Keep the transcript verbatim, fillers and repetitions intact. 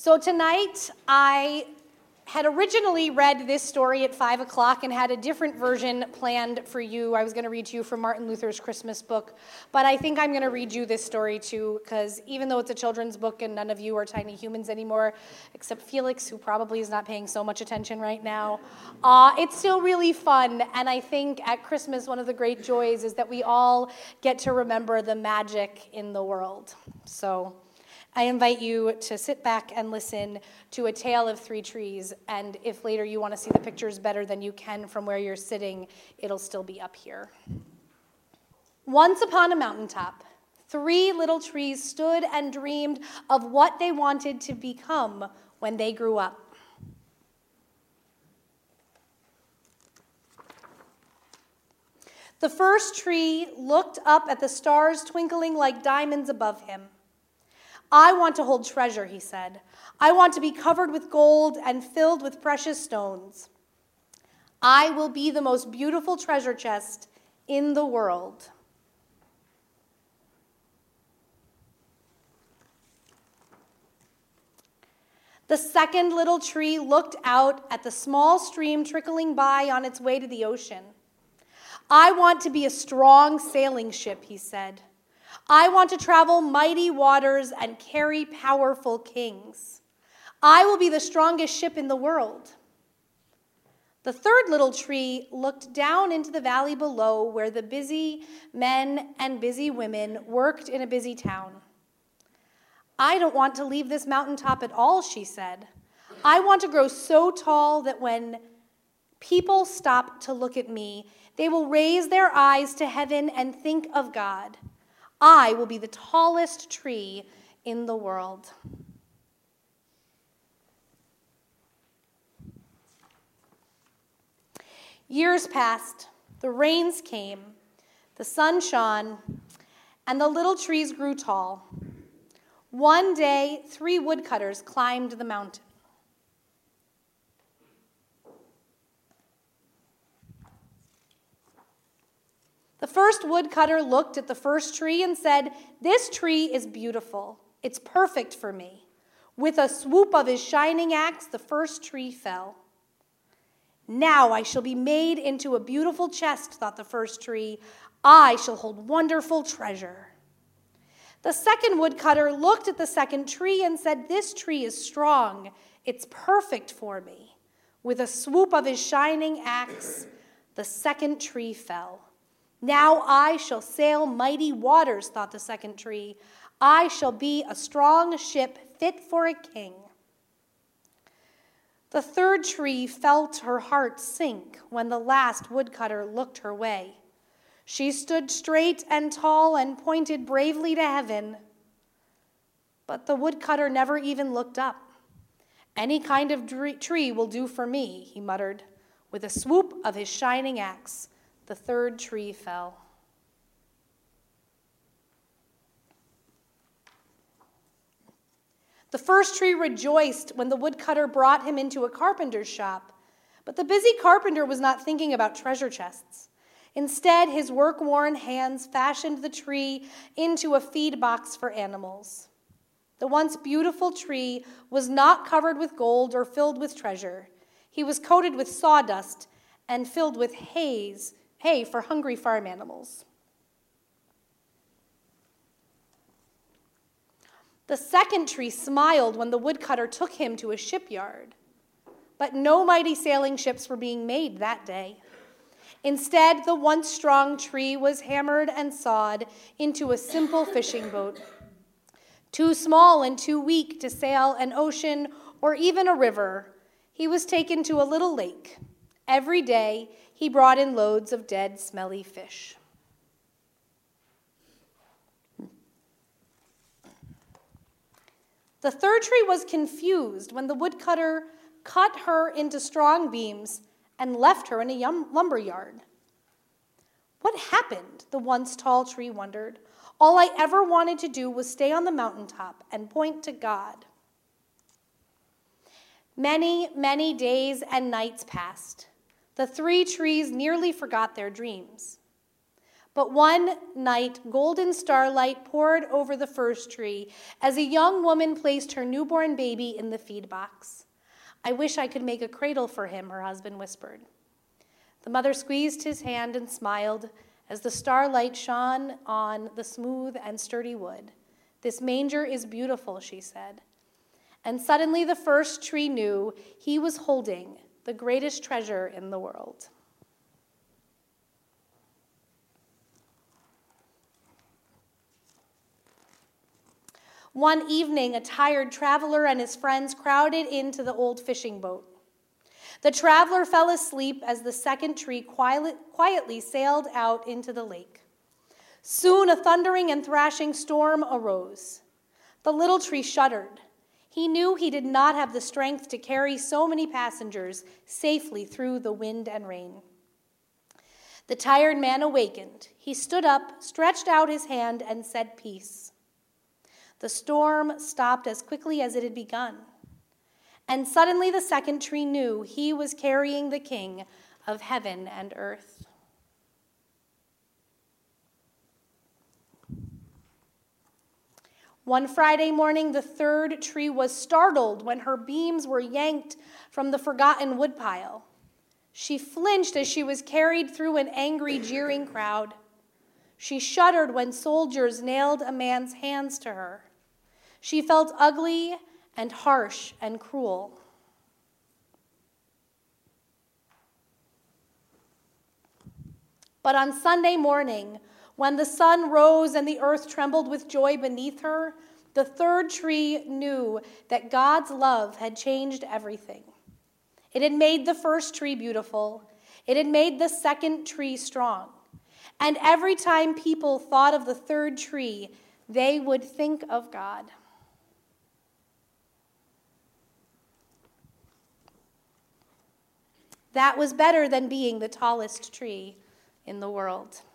So tonight, I had originally read this story at five o'clock and had a different version planned for you. I was going to read to you from Martin Luther's Christmas book, but I think I'm going to read you this story too, because even though it's a children's book and none of you are tiny humans anymore, except Felix, who probably is not paying so much attention right now, uh, it's still really fun. And I think at Christmas, one of the great joys is that we all get to remember the magic in the world. So I invite you to sit back and listen to A Tale of Three Trees, and if later you want to see the pictures better than you can from where you're sitting, it'll still be up here. Once upon a mountaintop, three little trees stood and dreamed of what they wanted to become when they grew up. The first tree looked up at the stars twinkling like diamonds above him. "I want to hold treasure," he said. "I want to be covered with gold and filled with precious stones. I will be the most beautiful treasure chest in the world." The second little tree looked out at the small stream trickling by on its way to the ocean. "I want to be a strong sailing ship," he said. "I want to travel mighty waters and carry powerful kings. I will be the strongest ship in the world." The third little tree looked down into the valley below where the busy men and busy women worked in a busy town. "I don't want to leave this mountaintop at all," she said. "I want to grow so tall that when people stop to look at me, they will raise their eyes to heaven and think of God. I will be the tallest tree in the world." Years passed, the rains came, the sun shone, and the little trees grew tall. One day, three woodcutters climbed the mountain. The first woodcutter looked at the first tree and said, "This tree is beautiful. It's perfect for me." With a swoop of his shining axe, the first tree fell. "Now I shall be made into a beautiful chest," thought the first tree. "I shall hold wonderful treasure." The second woodcutter looked at the second tree and said, "This tree is strong. It's perfect for me." With a swoop of his shining axe, the second tree fell. "Now I shall sail mighty waters," thought the second tree. "I shall be a strong ship fit for a king." The third tree felt her heart sink when the last woodcutter looked her way. She stood straight and tall and pointed bravely to heaven. But the woodcutter never even looked up. "Any kind of tree will do for me," he muttered. With a swoop of his shining axe, the third tree fell. The first tree rejoiced when the woodcutter brought him into a carpenter's shop, but the busy carpenter was not thinking about treasure chests. Instead, his work-worn hands fashioned the tree into a feed box for animals. The once beautiful tree was not covered with gold or filled with treasure. He was coated with sawdust and filled with haze, hay for hungry farm animals. The second tree smiled when the woodcutter took him to a shipyard. But no mighty sailing ships were being made that day. Instead, the once strong tree was hammered and sawed into a simple fishing boat. Too small and too weak to sail an ocean or even a river, he was taken to a little lake. Every day, he brought in loads of dead, smelly fish. The third tree was confused when the woodcutter cut her into strong beams and left her in a yum- lumber yard. "What happened?" the once tall tree wondered. "All I ever wanted to do was stay on the mountaintop and point to God." Many, many days and nights passed. The three trees nearly forgot their dreams. But one night, golden starlight poured over the first tree as a young woman placed her newborn baby in the feed box. "I wish I could make a cradle for him," her husband whispered. The mother squeezed his hand and smiled as the starlight shone on the smooth and sturdy wood. "This manger is beautiful," she said. And suddenly the first tree knew he was holding the greatest treasure in the world. One evening, a tired traveler and his friends crowded into the old fishing boat. The traveler fell asleep as the second tree quietly sailed out into the lake. Soon a thundering and thrashing storm arose. The little tree shuddered. He knew he did not have the strength to carry so many passengers safely through the wind and rain. The tired man awakened. He stood up, stretched out his hand, and said, "Peace." The storm stopped as quickly as it had begun. And suddenly the second tree knew he was carrying the King of heaven and earth. One Friday morning, the third tree was startled when her beams were yanked from the forgotten woodpile. She flinched as she was carried through an angry, jeering crowd. She shuddered when soldiers nailed a man's hands to her. She felt ugly and harsh and cruel. But on Sunday morning, when the sun rose and the earth trembled with joy beneath her, the third tree knew that God's love had changed everything. It had made the first tree beautiful. It had made the second tree strong. And every time people thought of the third tree, they would think of God. That was better than being the tallest tree in the world.